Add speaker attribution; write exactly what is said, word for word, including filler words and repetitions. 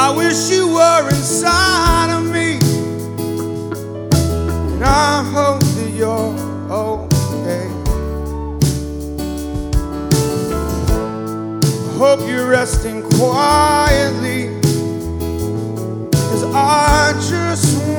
Speaker 1: I wish you were inside of me, and I hope that you're okay. I hope you're resting quietly, 'cause I just